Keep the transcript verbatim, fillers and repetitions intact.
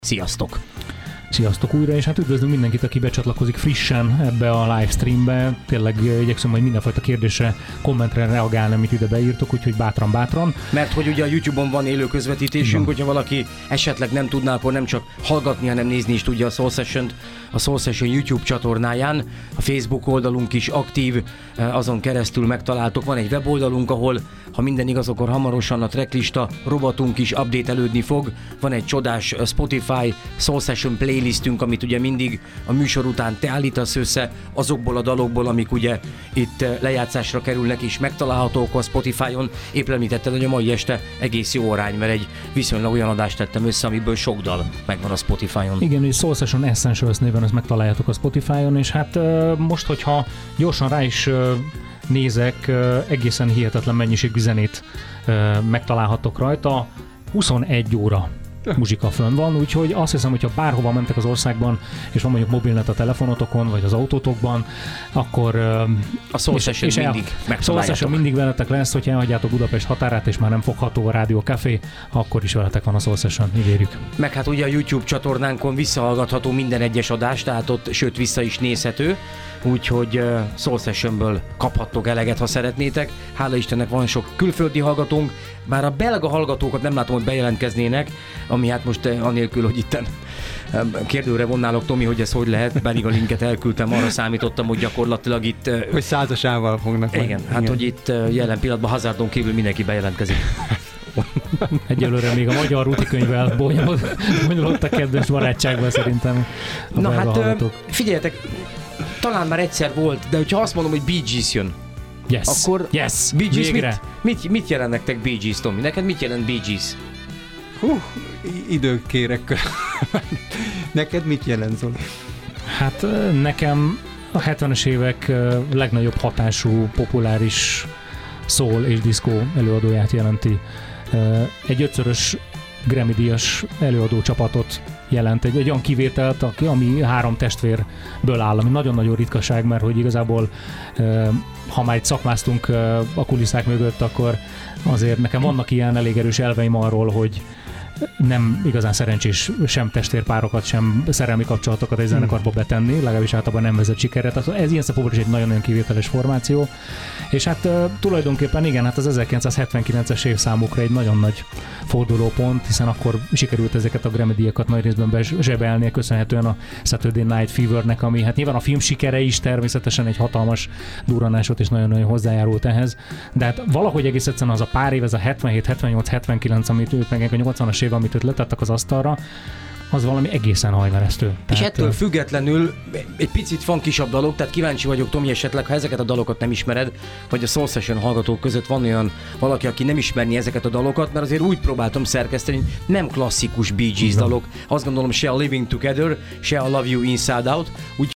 Sziasztok! Sziasztok újra, és hát üdvözlünk mindenkit, aki becsatlakozik frissen ebbe a livestreambe. Tényleg igyekszem majd mindenfajta kérdésre, kommentre reagálni, amit ide beírtok, úgyhogy bátran-bátran. Mert hogy ugye a YouTube-on van élő közvetítésünk, hogyha valaki esetleg nem tudná, akkor nem csak hallgatni, hanem nézni is tudja a Soul Session-t a Soul Session YouTube csatornáján. A Facebook oldalunk is aktív, azon keresztül megtaláltok. Van egy weboldalunk, ahol, ha minden igaz, akkor hamarosan a tracklista robotunk is update-elődni fog. Van egy csodás Spotify Soul Session playlistünk, amit ugye mindig a műsor után te állítasz össze azokból a dalokból, amik ugye itt lejátszásra kerülnek és megtalálhatók a Spotify-on. Épp említetted, hogy a mai este egész jó arány, mert egy viszonylag olyan adást tettem össze, amiből sok dal megvan a Spotify-on. Igen, és Soul Session Essentials néven ezt megtaláljátok a Spotify-on, és hát most, hogyha gyorsan rá is nézek, egészen hihetetlen mennyiségű zenét megtalálhatok rajta. huszonegy óra muzsika fönn van, úgyhogy azt hiszem, hogyha bárhova mentek az országban, és van mondjuk mobilnet a telefonotokon, vagy az autótokban, akkor a Soul Session és, és mindig megtaláljátok. Soul Session mindig veletek lesz, hogyha elhagyjátok Budapest határát, és már nem fogható a Rádió Café, akkor is veletek van a Soul Session, ígérjük. Meg hát ugye a YouTube csatornánkon visszahallgatható minden egyes adás, tehát ott sőt vissza is nézhető, úgyhogy uh, Soul Sessionből kaphattok eleget, ha szeretnétek. Hála Istennek van sok külföldi hallgatónk, bár a belga hallgatókat nem látom, hogy bejelentkeznének, ami hát most uh, anélkül, hogy itten um, kérdőre vonnálok, Tomi, hogy ez hogy lehet, pedig a linket elküldtem, arra számítottam, hogy gyakorlatilag itt... Uh, hogy százasával fognak. Igen, majd. hát igen. Hogy itt uh, jelen pillanatban Hazardon kívül mindenki bejelentkezik. Egyelőre még a magyar rutikönyvvel bonyolult a kedves barátságban szerintem a Na hát hallgatók. Figyeljetek, talán már egyszer volt, de hogyha azt mondom, hogy Bee Gees jön, yes. akkor yes. Bee Gees Végre. mit, mit, mit jelent nektek Bee Gees, Tomi? Neked mit jelent Bee Gees? Hú, időt kérek. Neked mit jelent, Zoli? Hát nekem a hetvenes évek legnagyobb hatású, populáris soul és diszkó előadóját jelenti. Egy ötszörös Grammy-díjas előadó csapatot jelent, egy, egy olyan kivételt, ami három testvérből áll, ami nagyon-nagyon ritkaság, mert hogy igazából ha már itt szakmáztunk a kulisszák mögött, akkor azért nekem vannak ilyen elég erős elveim arról, hogy nem igazán szerencsés sem testvérpárokat, sem szerelmi kapcsolatokat egy zenekarba betenni, legalábbis általában nem vezet sikerre. Tehát ez ilyen szempontból is egy nagyon-nagyon kivételes formáció. És hát uh, tulajdonképpen igen, hát az ezerkilencszázhetvenkilences évszámukra egy nagyon nagy fordulópont, hiszen akkor sikerült ezeket a Grammy-díjakat nagy részben bezsebelni, köszönhetően a Saturday Night Fevernek, ami hát nyilván a film sikere is természetesen egy hatalmas durranásot és nagyon-nagyon hozzájárult ehhez. De hát valahogy egész egyszerűen az a pár év, ez a hetvenhét, hetvennyolc, hetvenkilenc, amit őt meg a nyolcvanas év, amit őt letettek az asztalra, az valami egészen hajmeresztő. És tehát, ettől függetlenül egy picit funkisabb dalok, tehát kíváncsi vagyok, Tomi, esetleg, ha ezeket a dalokat nem ismered, vagy a Soul Session hallgatók között van olyan valaki, aki nem ismerni ezeket a dalokat, mert azért úgy próbáltam szerkeszteni, nem klasszikus Bee Gees dalok. Azt gondolom, se a Living Together, se a Love You Inside Out, úgy